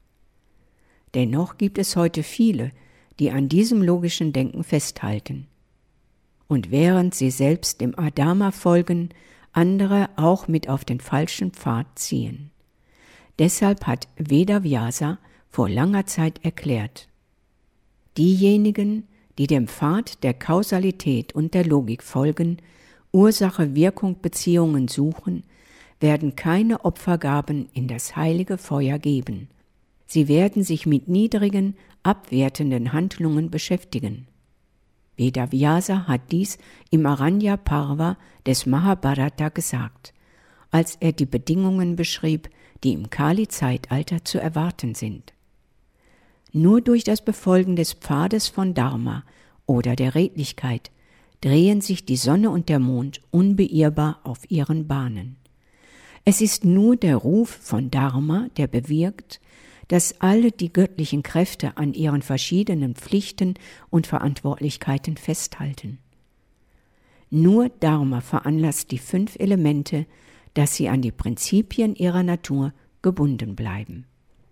D: Dennoch gibt es heute viele, die an diesem logischen Denken festhalten. Und während sie selbst dem Adama folgen, andere auch mit auf den falschen Pfad ziehen. Deshalb hat Vedavyasa vor langer Zeit erklärt, diejenigen, die dem Pfad der Kausalität und der Logik folgen, Ursache-Wirkung-Beziehungen suchen, werden keine Opfergaben in das heilige Feuer geben. Sie werden sich mit niedrigen, abwertenden Handlungen beschäftigen. Vedavyasa hat dies im Aranya Parva des Mahabharata gesagt, als er die Bedingungen beschrieb, die im Kali-Zeitalter zu erwarten sind. Nur durch das Befolgen des Pfades von Dharma oder der Redlichkeit drehen sich die Sonne und der Mond unbeirrbar auf ihren Bahnen. Es ist nur der Ruf von Dharma, der bewirkt, dass alle die göttlichen Kräfte an ihren verschiedenen Pflichten und Verantwortlichkeiten festhalten. Nur Dharma veranlasst die 5 Elemente, dass sie an die Prinzipien ihrer Natur gebunden bleiben.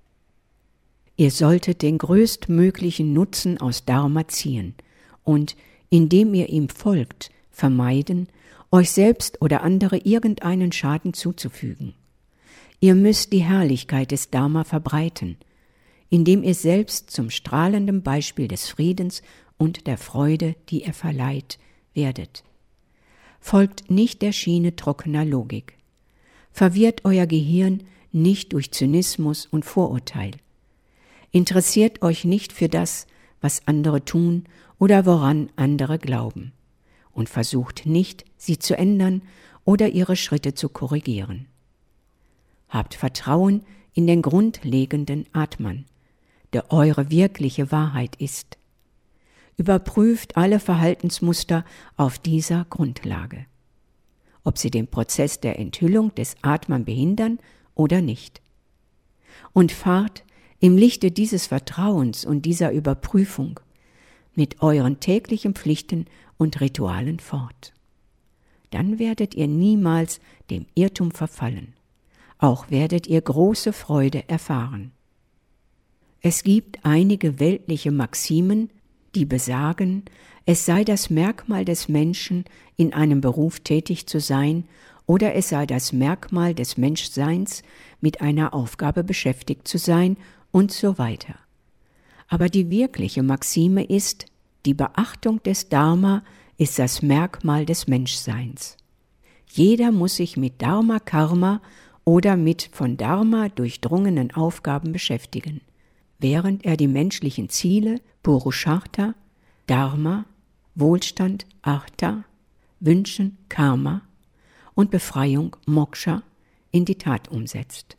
D: Ihr solltet den größtmöglichen Nutzen aus Dharma ziehen und, indem ihr ihm folgt, vermeiden, euch selbst oder andere irgendeinen Schaden zuzufügen. Ihr müsst die Herrlichkeit des Dharma verbreiten, indem ihr selbst zum strahlenden Beispiel des Friedens und der Freude, die er verleiht, werdet. Folgt nicht der Schiene trockener Logik. Verwirrt euer Gehirn nicht durch Zynismus und Vorurteil. Interessiert euch nicht für das, was andere tun oder woran andere glauben, und versucht nicht, sie zu ändern oder ihre Schritte zu korrigieren. Habt Vertrauen in den grundlegenden Atman, der eure wirkliche Wahrheit ist. Überprüft alle Verhaltensmuster auf dieser Grundlage, ob sie den Prozess der Enthüllung des Atman behindern oder nicht. Und fahrt im Lichte dieses Vertrauens und dieser Überprüfung mit euren täglichen Pflichten und Ritualen fort. Dann werdet ihr niemals dem Irrtum verfallen. Auch werdet ihr große Freude erfahren. Es gibt einige weltliche Maximen, die besagen, es sei das Merkmal des Menschen, in einem Beruf tätig zu sein, oder es sei das Merkmal des Menschseins, mit einer Aufgabe beschäftigt zu sein und so weiter. Aber die wirkliche Maxime ist, die Beachtung des Dharma ist das Merkmal des Menschseins. Jeder muss sich mit Dharma Karma oder mit von Dharma durchdrungenen Aufgaben beschäftigen, während er die menschlichen Ziele Purushartha, Dharma, Wohlstand Artha, Wünschen Karma und Befreiung Moksha in die Tat umsetzt.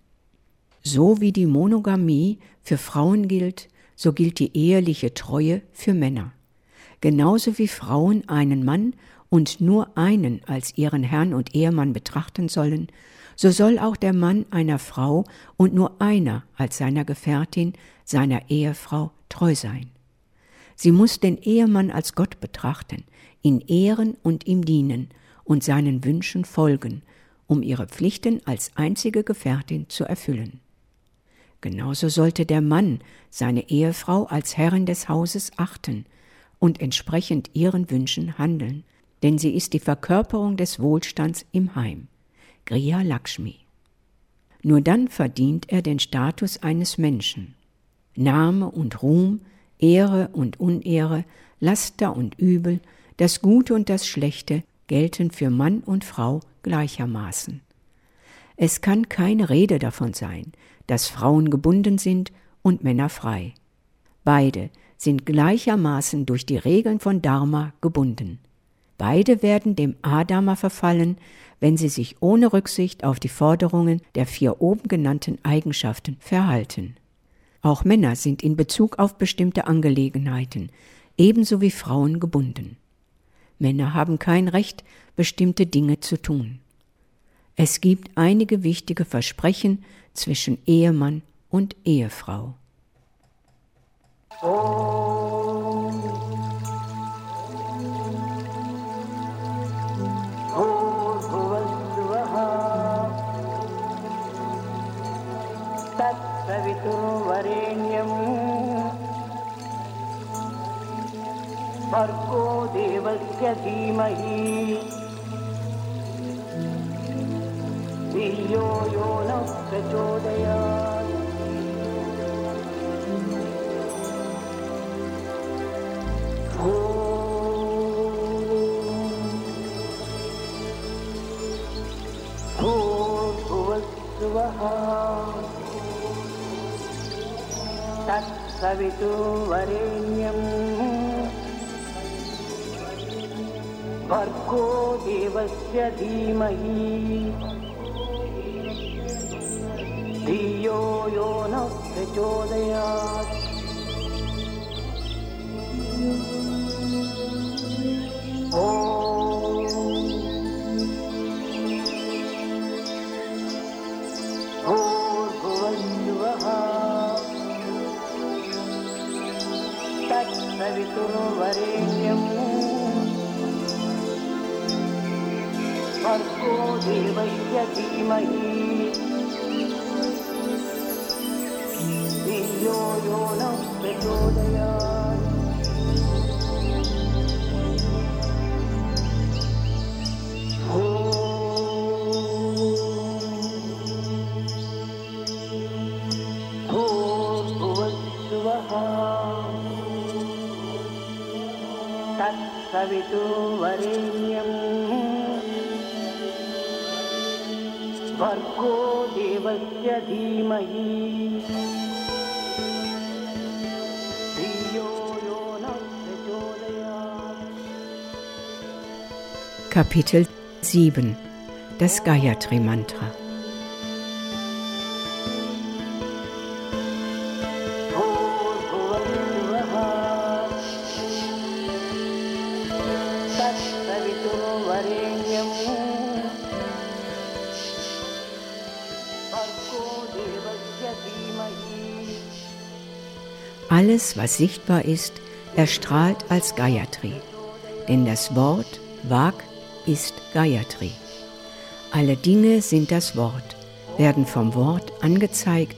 D: So wie die Monogamie für Frauen gilt, so gilt die eheliche Treue für Männer. Genauso wie Frauen einen Mann und nur einen als ihren Herrn und Ehemann betrachten sollen, so soll auch der Mann einer Frau und nur einer als seiner Gefährtin, seiner Ehefrau treu sein. Sie muss den Ehemann als Gott betrachten, ihn ehren und ihm dienen und seinen Wünschen folgen, um ihre Pflichten als einzige Gefährtin zu erfüllen. Genauso sollte der Mann seine Ehefrau als Herrin des Hauses achten und entsprechend ihren Wünschen handeln, denn sie ist die Verkörperung des Wohlstands im Heim, Griha Lakshmi. Nur dann verdient er den Status eines Menschen. Name und Ruhm, Ehre und Unehre, Laster und Übel, das Gute und das Schlechte gelten für Mann und Frau gleichermaßen. Es kann keine Rede davon sein, dass Frauen gebunden sind und Männer frei. Beide sind gleichermaßen durch die Regeln von Dharma gebunden. Beide werden dem Adharma verfallen, wenn sie sich ohne Rücksicht auf die Forderungen der 4 oben genannten Eigenschaften verhalten. Auch Männer sind in Bezug auf bestimmte Angelegenheiten ebenso wie Frauen gebunden. Männer haben kein Recht, bestimmte Dinge zu tun. Es gibt einige wichtige Versprechen zwischen Ehemann und Ehefrau.
C: भर्गो देवस्य धीमहि धियो यो नः प्रचोदयात् भूर्भुवस्सुवः तत्सवितुर्वरेण्यम् भर्गो देवस्य धीमहि धियो यो नः प्रचोदयात् भूर्भुवस्सुवः तत्सवितुर्वरेण्यम् भर्गो देवस्य धीमहि धियो यो नः प्रचोदयात् भूर्भुवस्सुवः तत्सवितुर्वरेण्यम् भर्गो देवस्य धीमहि धियो यो नः प्रचोदयात्.
D: Kapitel 7 Das Gayatri Mantra. Alles, was sichtbar ist, erstrahlt als Gayatri, denn das Wort Vak ist Gayatri. Alle Dinge sind das Wort, werden vom Wort angezeigt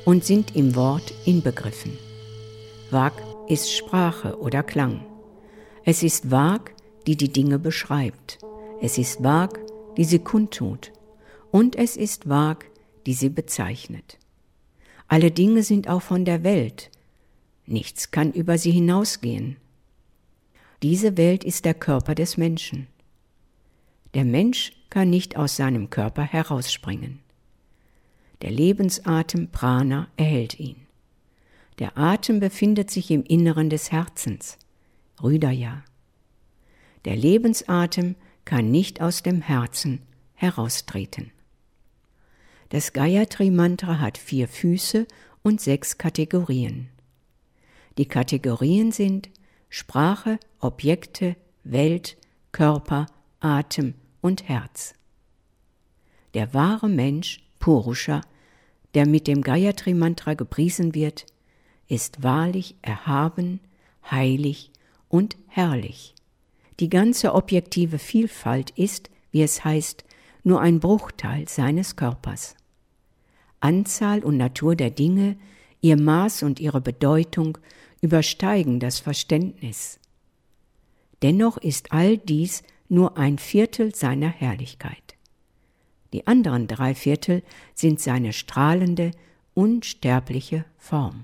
D: und sind im Wort inbegriffen. Vak ist Sprache oder Klang. Es ist Vak, die die Dinge beschreibt. Es ist Vak, die sie kundtut. Und es ist Vak, die sie bezeichnet. Alle Dinge sind auch von der Welt. Nichts kann über sie hinausgehen. Diese Welt ist der Körper des Menschen. Der Mensch kann nicht aus seinem Körper herausspringen. Der Lebensatem Prana erhält ihn. Der Atem befindet sich im Inneren des Herzens, Hridaya. Der Lebensatem kann nicht aus dem Herzen heraustreten. Das Gayatri-Mantra hat 4 Füße und 6 Kategorien. Die Kategorien sind Sprache, Objekte, Welt, Körper, Atem und Herz. Der wahre Mensch, Purusha, der mit dem Gayatri-Mantra gepriesen wird, ist wahrlich erhaben, heilig und herrlich. Die ganze objektive Vielfalt ist, wie es heißt, nur ein Bruchteil seines Körpers. Anzahl und Natur der Dinge, ihr Maß und ihre Bedeutung übersteigen das Verständnis. Dennoch ist all dies nur ein Viertel seiner Herrlichkeit. Die anderen 3/4 sind seine strahlende, unsterbliche Form.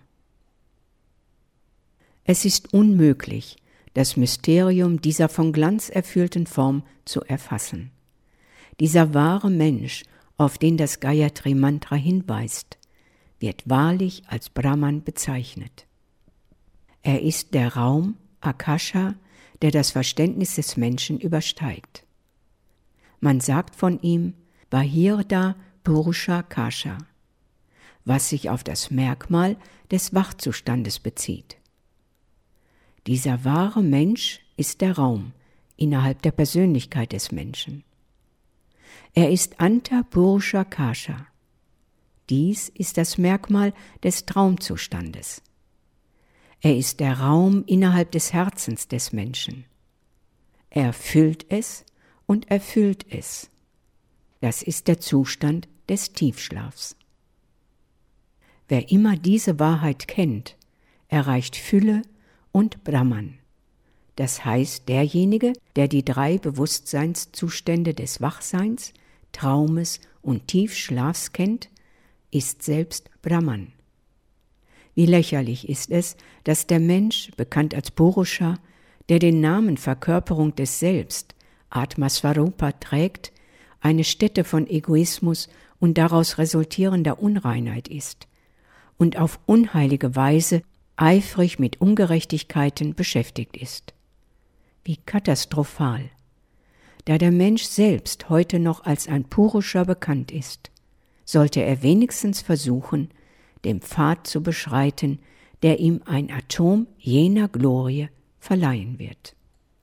D: Es ist unmöglich, das Mysterium dieser von Glanz erfüllten Form zu erfassen. Dieser wahre Mensch, auf den das Gayatri-Mantra hinweist, wird wahrlich als Brahman bezeichnet. Er ist der Raum, Akasha, der das Verständnis des Menschen übersteigt. Man sagt von ihm Bahirda Purusha Kasha, was sich auf das Merkmal des Wachzustandes bezieht. Dieser wahre Mensch ist der Raum innerhalb der Persönlichkeit des Menschen. Er ist Anta Purusha Kasha. Dies ist das Merkmal des Traumzustandes. Er ist der Raum innerhalb des Herzens des Menschen. Er füllt es und erfüllt es. Das ist der Zustand des Tiefschlafs. Wer immer diese Wahrheit kennt, erreicht Fülle und Brahman. Das heißt, derjenige, der die 3 Bewusstseinszustände des Wachseins, Traumes und Tiefschlafs kennt, ist selbst Brahman. Wie lächerlich ist es, dass der Mensch, bekannt als Purusha, der den Namen Verkörperung des Selbst, Atmasvarupa, trägt, eine Stätte von Egoismus und daraus resultierender Unreinheit ist und auf unheilige Weise eifrig mit Ungerechtigkeiten beschäftigt ist. Wie katastrophal! Da der Mensch selbst heute noch als ein Purusha bekannt ist, sollte er wenigstens versuchen, den Pfad zu beschreiten, der ihm ein Atom jener Glorie verleihen wird.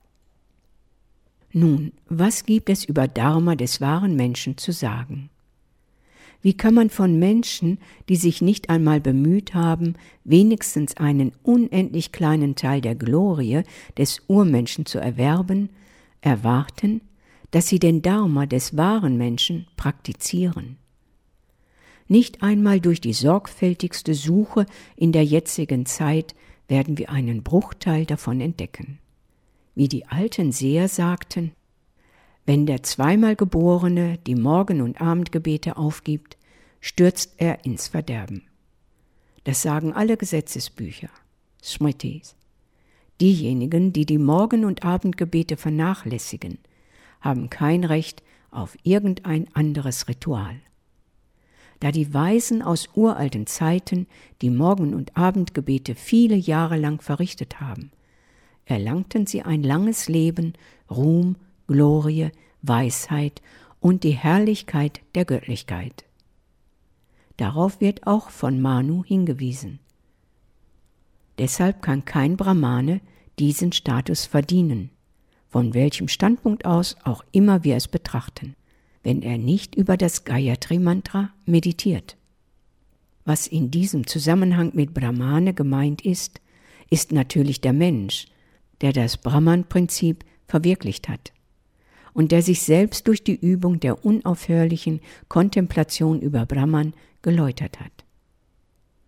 D: Nun, was gibt es über Dharma des wahren Menschen zu sagen? Wie kann man von Menschen, die sich nicht einmal bemüht haben, wenigstens einen unendlich kleinen Teil der Glorie des Urmenschen zu erwerben, erwarten, dass sie den Dharma des wahren Menschen praktizieren? Nicht einmal durch die sorgfältigste Suche in der jetzigen Zeit werden wir einen Bruchteil davon entdecken. Wie die alten Seher sagten, wenn der zweimal Geborene die Morgen- und Abendgebete aufgibt, stürzt er ins Verderben. Das sagen alle Gesetzesbücher, Smritis. Diejenigen, die die Morgen- und Abendgebete vernachlässigen, haben kein Recht auf irgendein anderes Ritual. Da die Weisen aus uralten Zeiten die Morgen- und Abendgebete viele Jahre lang verrichtet haben, erlangten sie ein langes Leben, Ruhm, Glorie, Weisheit und die Herrlichkeit der Göttlichkeit. Darauf wird auch von Manu hingewiesen. Deshalb kann kein Brahmane diesen Status verdienen, von welchem Standpunkt aus auch immer wir es betrachten, wenn er nicht über das Gayatri-Mantra meditiert. Was in diesem Zusammenhang mit Brahmane gemeint ist natürlich der Mensch, der das Brahman-Prinzip verwirklicht hat und der sich selbst durch die Übung der unaufhörlichen Kontemplation über Brahman geläutert hat.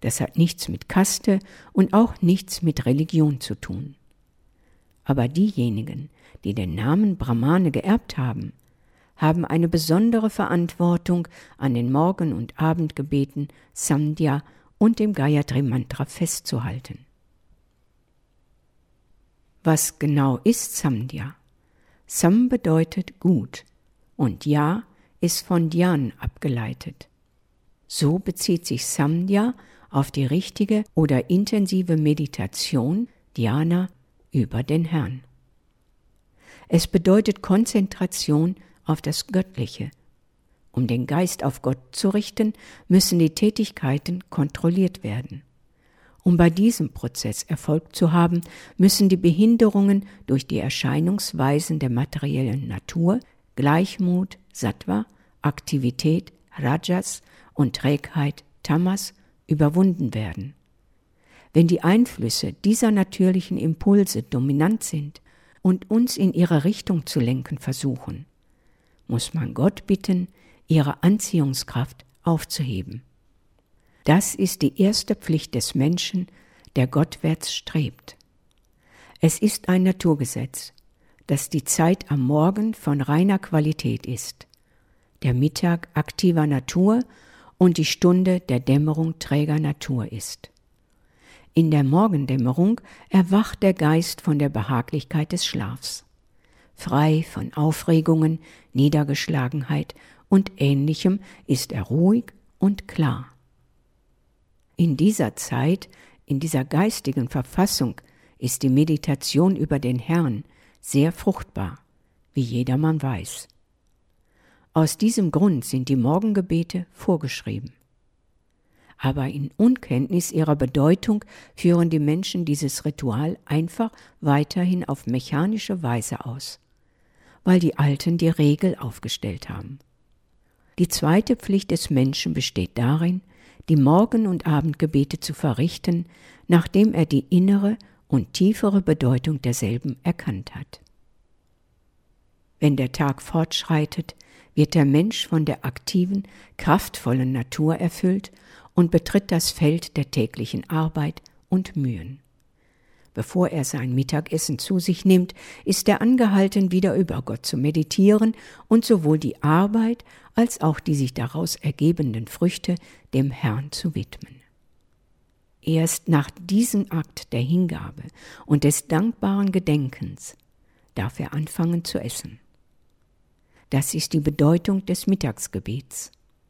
D: Das hat nichts mit Kaste und auch nichts mit Religion zu tun. Aber diejenigen, die den Namen Brahmane geerbt haben, haben eine besondere Verantwortung, an den Morgen- und Abendgebeten, Sandhya und dem Gayatri-Mantra festzuhalten. Was genau ist Sandhya? Sam bedeutet gut und Ja ist von Dhyan abgeleitet. So bezieht sich Sandhya auf die richtige oder intensive Meditation, Dhyana, über den Herrn. Es bedeutet Konzentration auf das Göttliche. Um den Geist auf Gott zu richten, müssen die Tätigkeiten kontrolliert werden. Um bei diesem Prozess Erfolg zu haben, müssen die Behinderungen durch die Erscheinungsweisen der materiellen Natur, Gleichmut, Sattva, Aktivität, Rajas und Trägheit, Tamas, überwunden werden. Wenn die Einflüsse dieser natürlichen Impulse dominant sind und uns in ihre Richtung zu lenken versuchen, muss man Gott bitten, ihre Anziehungskraft aufzuheben. Das ist die erste Pflicht des Menschen, der gottwärts strebt. Es ist ein Naturgesetz, dass die Zeit am Morgen von reiner Qualität ist, der Mittag aktiver Natur und die Stunde der Dämmerung träger Natur ist. In der Morgendämmerung erwacht der Geist von der Behaglichkeit des Schlafs. Frei von Aufregungen, Niedergeschlagenheit und Ähnlichem ist er ruhig und klar. In dieser Zeit, in dieser geistigen Verfassung, ist die Meditation über den Herrn sehr fruchtbar, wie jedermann weiß. Aus diesem Grund sind die Morgengebete vorgeschrieben. Aber in Unkenntnis ihrer Bedeutung führen die Menschen dieses Ritual einfach weiterhin auf mechanische Weise aus, weil die Alten die Regel aufgestellt haben. Die zweite Pflicht des Menschen besteht darin, die Morgen- und Abendgebete zu verrichten, nachdem er die innere und tiefere Bedeutung derselben erkannt hat. Wenn der Tag fortschreitet, wird der Mensch von der aktiven, kraftvollen Natur erfüllt und betritt das Feld der täglichen Arbeit und Mühen. Bevor er sein Mittagessen zu sich nimmt, ist er angehalten, wieder über Gott zu meditieren und sowohl die Arbeit als auch die sich daraus ergebenden Früchte dem Herrn zu widmen. Erst nach diesem Akt der Hingabe und des dankbaren Gedenkens darf er anfangen zu essen. Das ist die Bedeutung des Mittagsgebets.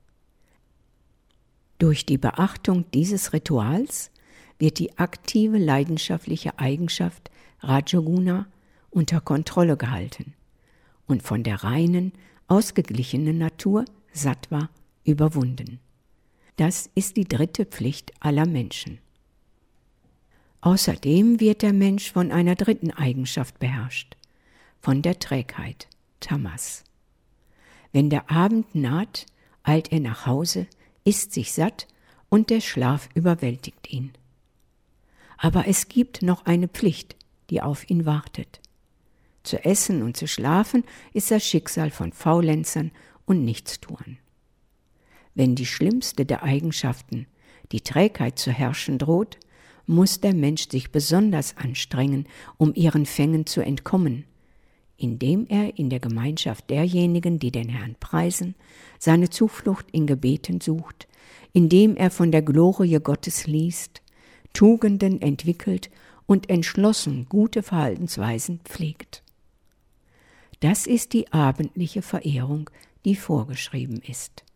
D: Durch die Beachtung dieses Rituals wird die aktive leidenschaftliche Eigenschaft Rajoguna unter Kontrolle gehalten und von der reinen, ausgeglichenen Natur Sattva überwunden. Das ist die dritte Pflicht aller Menschen. Außerdem wird der Mensch von einer dritten Eigenschaft beherrscht, von der Trägheit, Tamas. Wenn der Abend naht, eilt er nach Hause, isst sich satt und der Schlaf überwältigt ihn. Aber es gibt noch eine Pflicht, die auf ihn wartet. Zu essen und zu schlafen ist das Schicksal von Faulenzern und Nichtstuern. Wenn die schlimmste der Eigenschaften, die Trägheit, zu herrschen droht, muss der Mensch sich besonders anstrengen, um ihren Fängen zu entkommen, indem er in der Gemeinschaft derjenigen, die den Herrn preisen, seine Zuflucht in Gebeten sucht, indem er von der Glorie Gottes liest, Tugenden entwickelt und entschlossen gute Verhaltensweisen pflegt. Das ist die abendliche Verehrung, die vorgeschrieben ist.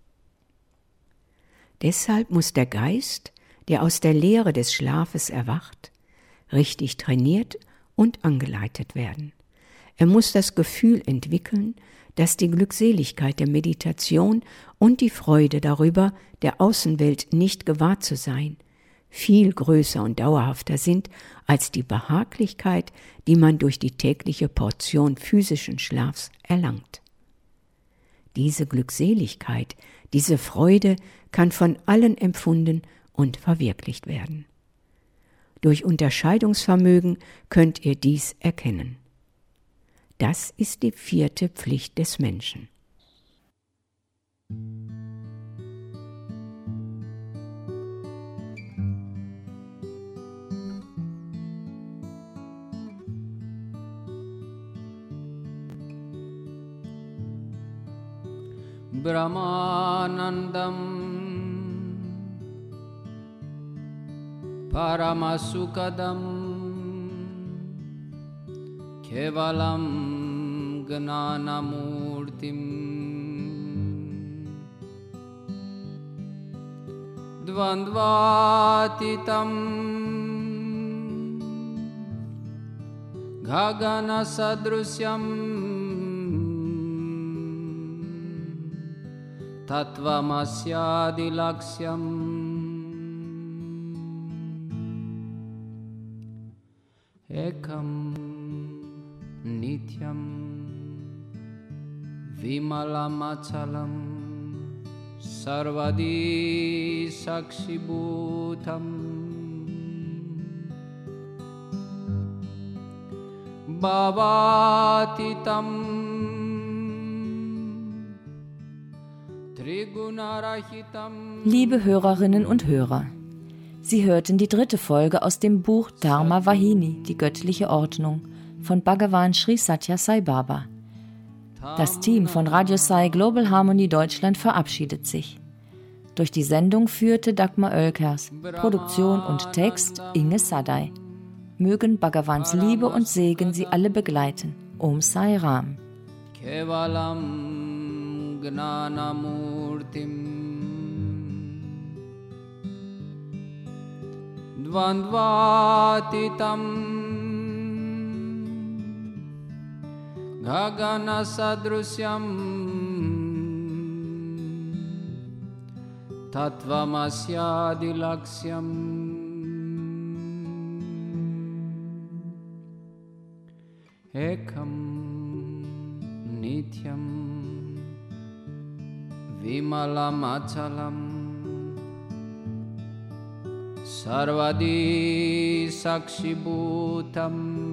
D: Deshalb muss der Geist, der aus der Leere des Schlafes erwacht, richtig trainiert und angeleitet werden. Er muss das Gefühl entwickeln, dass die Glückseligkeit der Meditation und die Freude darüber, der Außenwelt nicht gewahr zu sein, viel größer und dauerhafter sind als die Behaglichkeit, die man durch die tägliche Portion physischen Schlafs erlangt. Diese Glückseligkeit, diese Freude kann von allen empfunden und verwirklicht werden. Durch Unterscheidungsvermögen könnt ihr dies erkennen. Das ist die vierte Pflicht des Menschen.
E: Brahmanandam Paramasukadam Kevalam Gnanamurtim Dvandvatitam Gagana Sadrusyam Tattvamasyadilaksyam Ekam Nityam Vimalamachalam Sarvadi Sakshibhutam Bhavatitam Trigunarahitam.
B: Liebe Hörerinnen und Hörer, Sie hörten die 3. Folge aus dem Buch Dharma Vahini, die göttliche Ordnung, von Bhagavan Sri Sathya Sai Baba. Das Team von Radio Sai Global Harmony Deutschland verabschiedet sich. Durch die Sendung führte Dagmar Oelkers, Produktion und Text Inge Sadai. Mögen Bhagavans Liebe und Segen Sie alle begleiten. Om Sai Ram.
E: Kevalam Gnanamurtim Dvandvatitam Gagana Sadrusyam Tattvamasyadilaksyam Ekam Nityam Vimalamachalam Sarvadi Sakshibhutam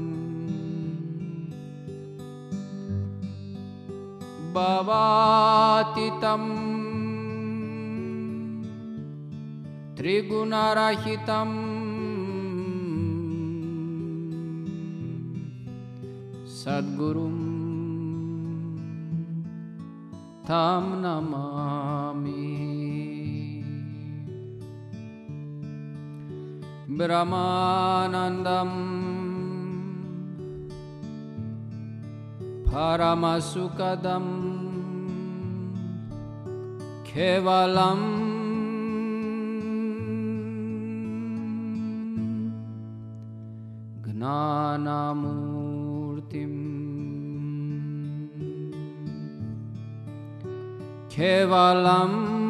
E: Bhavatitam Trigunarahitam Sadgurum Tam Namami Brahmanandam Paramasukadam Kevalam Gnanamurtim Kevalam